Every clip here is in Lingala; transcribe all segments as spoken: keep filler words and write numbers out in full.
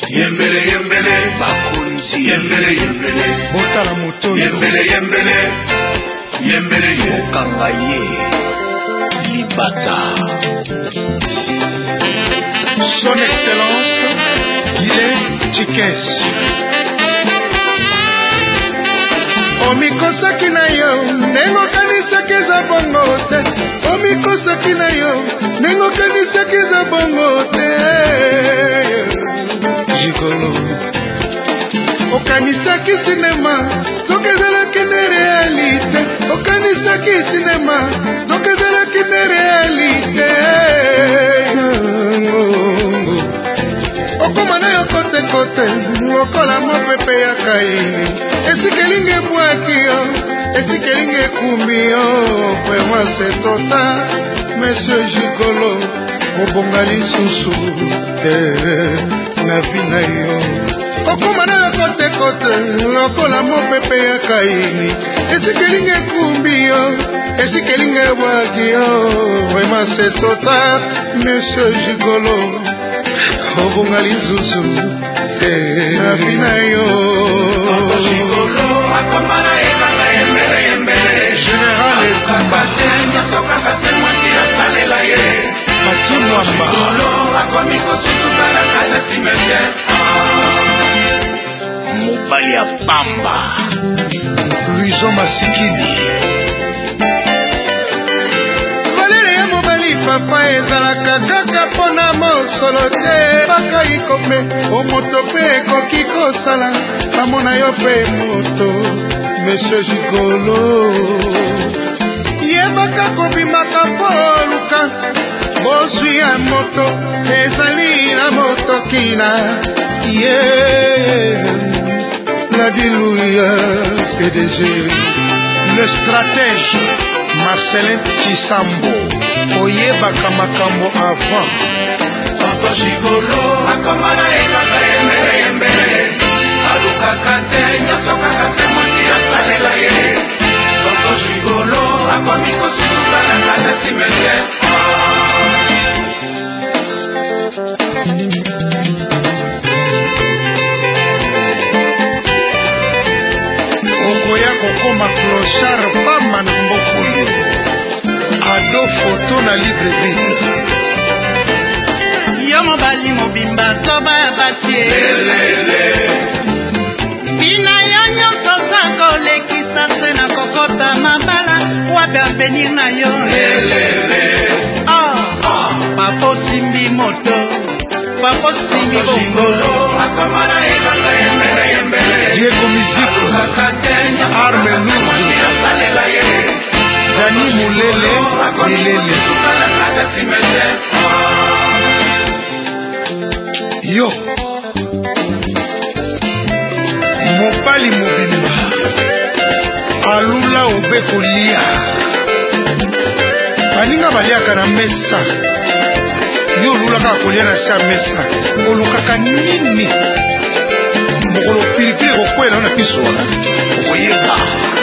Yembele yembele bakonzi yembele yembele botala moto yembele yembele yembele okanga ye libata. Son Excellence Guilé Chikes omikosaki na yo ndenge okanisaki eza bongo te, omikosaki na yo ndenge okanisaki eza bongo te. Jikolo okanisaki sinema soki ezalaki ne realite, okanisaki sinema soki ezalaki ne realite. okoma na yo kote kote lokola mopepe ya kaini, esikelinga ebwaki yo, esikelinga ekumbi yo. Vraiment c'est total, monsieur Jikolo, obonga lisusu na vi na yo. okoma na yo kote kote lokola mopepe ya kaini, esikelinga ekumbi yo, esikelinga ebwaki yo. Vraiment c'est total, monsieur Jikolo, obonga lisusu na vi na yo. Jikolo akamana ekanga yembele yembele Général Ekumba nyasoka kate mwasi asalela ye Masimwamba Jikolo akomiko situbala kata simete mobali ya pamba Louison Masikini valere ya mobali papa ezalaka kaka mpona mosolo te, bakai kome omoto mpe ekoki kosala bamona yo mpe moto. Monsieur Jikolo yebaka kobimaka mpo luka bozwi ya moto ezali na motokina ye la diluya P D G le stratège Marcelin Chisambo oyebaka makambo avant. Tonto Jikolo akamana ekanga yembele yembele alukaka te nyasoka kate mwasi asalela ye Tonto Jikolo akomiko situbala kata simete okoya kokoma clochard pamba na mbokoli ado foto na livre vide. yo mobali mobimba zoba ya batie bina yo nyonso za kolekisa se na kokota mabala wapi avenir na yo. Papo simbi moto papo simbi bongo akamana ekanga yembele yembele Diego Musique Arme Lourdes Dani Mulele Milele yo mobali mobimba alula obe kolia baninga baliaka na mesa yo olulaka kolia na sa mesa olukaka nini mokolo pilipili kokwela na piso wana okoyeba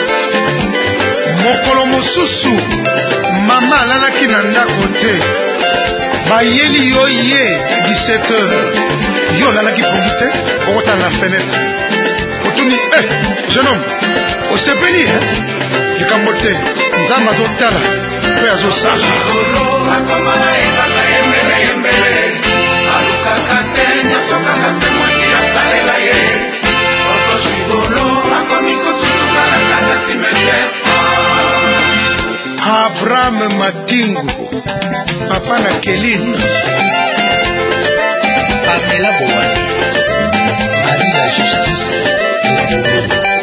mokolo mosusu mama alalaki na ndako te bayeli yo ye dix-sept heures yo olalaki pongi te okotala na fenêtre otuni eh jeune homme osepeli likambo te nzambe azotala mpe azosala akamana ekanga yembele yembele alukaka te nyasokaka te mwasi asalela ye Tonto Jikolo akomiko situbala kata simete Abraham Madingu papa na Keline Pamela Boani Ali la justice